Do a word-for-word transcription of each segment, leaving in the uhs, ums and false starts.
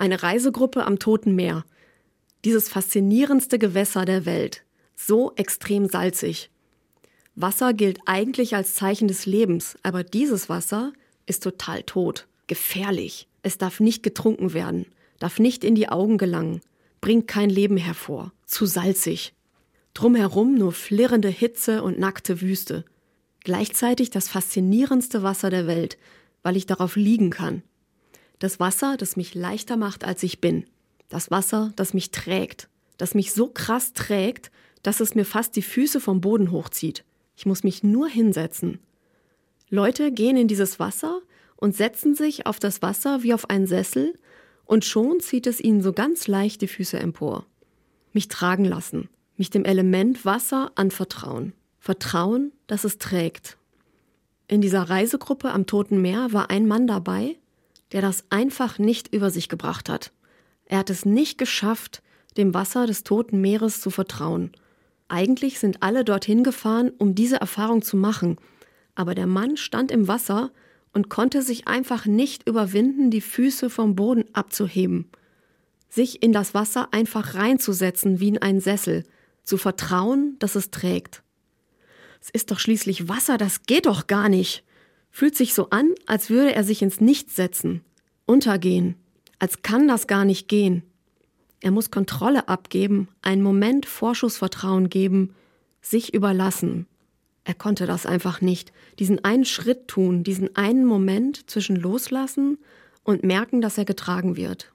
Eine Reisegruppe am Toten Meer. Dieses faszinierendste Gewässer der Welt. So extrem salzig. Wasser gilt eigentlich als Zeichen des Lebens, aber dieses Wasser ist total tot. Gefährlich. Es darf nicht getrunken werden, darf nicht in die Augen gelangen, bringt kein Leben hervor. Zu salzig. Drumherum nur flirrende Hitze und nackte Wüste. Gleichzeitig das faszinierendste Wasser der Welt, weil ich darauf liegen kann. Das Wasser, das mich leichter macht, als ich bin. Das Wasser, das mich trägt. Das mich so krass trägt, dass es mir fast die Füße vom Boden hochzieht. Ich muss mich nur hinsetzen. Leute gehen in dieses Wasser und setzen sich auf das Wasser wie auf einen Sessel und schon zieht es ihnen so ganz leicht die Füße empor. Mich tragen lassen, mich dem Element Wasser anvertrauen. Vertrauen, dass es trägt. In dieser Reisegruppe am Toten Meer war ein Mann dabei, der das einfach nicht über sich gebracht hat. Er hat es nicht geschafft, dem Wasser des Toten Meeres zu vertrauen. Eigentlich sind alle dorthin gefahren, um diese Erfahrung zu machen, aber der Mann stand im Wasser und konnte sich einfach nicht überwinden, die Füße vom Boden abzuheben. Sich in das Wasser einfach reinzusetzen wie in einen Sessel, zu vertrauen, dass es trägt. Es ist doch schließlich Wasser, das geht doch gar nicht. Fühlt sich so an, als würde er sich ins Nichts setzen, untergehen, als kann das gar nicht gehen. Er muss Kontrolle abgeben, einen Moment Vorschussvertrauen geben, sich überlassen. Er konnte das einfach nicht, diesen einen Schritt tun, diesen einen Moment zwischen Loslassen und merken, dass er getragen wird.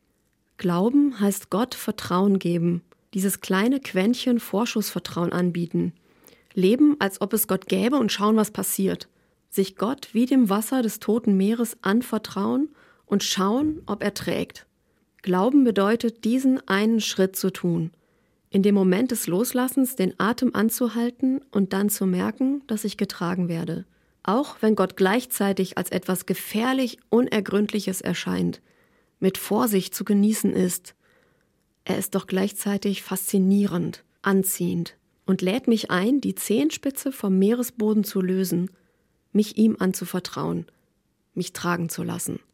Glauben heißt Gott Vertrauen geben, dieses kleine Quäntchen Vorschussvertrauen anbieten. Leben, als ob es Gott gäbe und schauen, was passiert. Sich Gott wie dem Wasser des Toten Meeres anvertrauen und schauen, ob er trägt. Glauben bedeutet, diesen einen Schritt zu tun. In dem Moment des Loslassens den Atem anzuhalten und dann zu merken, dass ich getragen werde. Auch wenn Gott gleichzeitig als etwas gefährlich Unergründliches erscheint, mit Vorsicht zu genießen ist. Er ist doch gleichzeitig faszinierend, anziehend und lädt mich ein, die Zehenspitze vom Meeresboden zu lösen, mich ihm anzuvertrauen, mich tragen zu lassen.